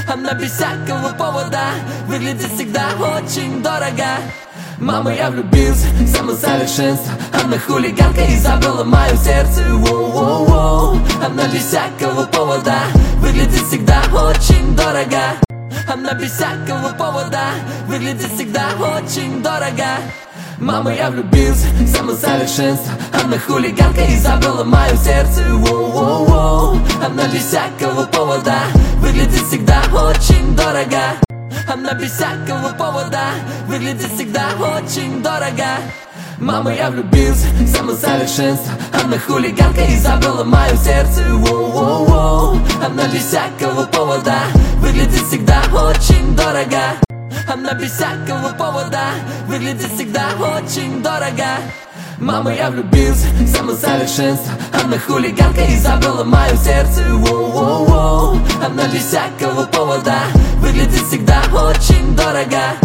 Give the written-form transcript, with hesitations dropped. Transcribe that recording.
Она без всякого повода выглядит всегда очень дорого. Мама, я влюбился, самосовершенство. Она хулиганка и забрала мое сердце. Воу-воу-воу. Она без всякого повода выглядит всегда очень дорого. Она без всякого повода выглядит всегда очень дорого. Мама, я влюбился, самосовершенство. Она хулиганка и забрала мое сердце. Воу-воу-воу. Она без всякого повода выглядит всегда очень дорого. Она без всякого повода выглядит всегда очень дорого. Мама, я влюбился, самосовершенство. Она хулиганка и забрала мое сердце. Воу-воу-воу. Она без всякого повода выглядит всегда очень дорого. Она без всякого повода выглядит всегда очень дорого. Мама, я влюбился, самосовершенство. Она хулиганка и забрала мое сердце. Воу-воу-воу. Она без всякого повода выглядит всегда очень дорого.